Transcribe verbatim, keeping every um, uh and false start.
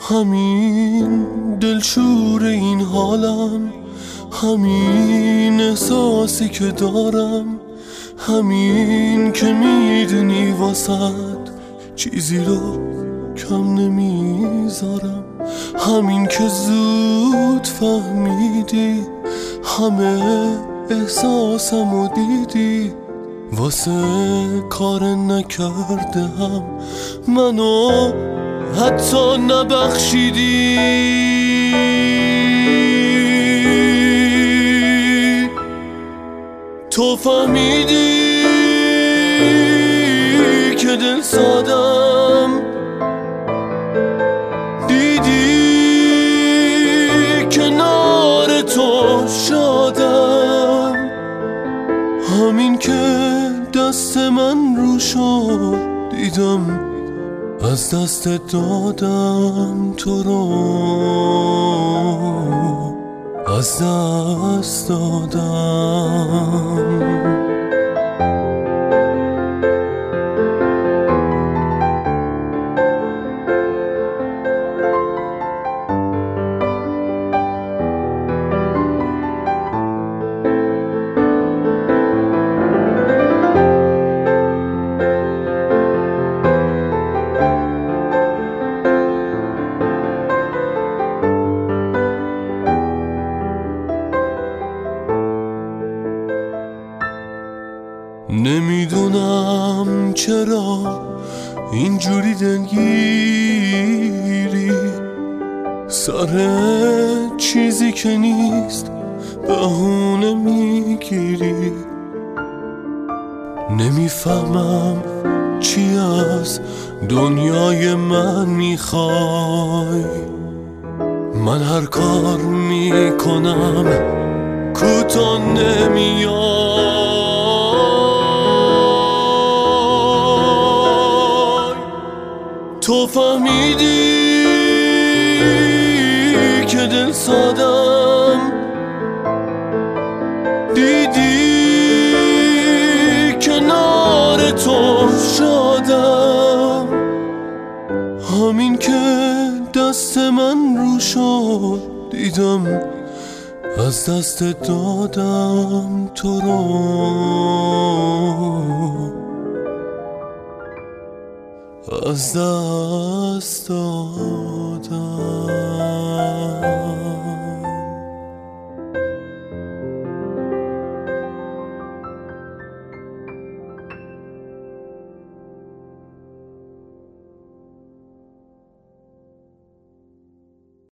همین دلشور این حالم، همین احساسی که دارم، همین که میدونی واسد چیزی رو کم نمیذارم، همین که زود فهمیدی همه احساسمو دیدی، واسه کار نکرده هم منو حتی نبخشیدی. تو فهمیدی که دل سادم، دیدی کنار تو شادم، همین که دست من رو شد دیدم از دست دادم تو رو، از دست دادم. نمیدونم چرا اینجوری دلگیری، سر چیزی که نیست بهونه میگیری. نمیفهمم چی از دنیای من میخوای، من هر کار میکنم کوتاه نمیای. تو فهمیدی که دل سادم، دیدی کنار تو شادم، همین که دست من رو شد دیدم از دست دادم تو رو، از دست دادم.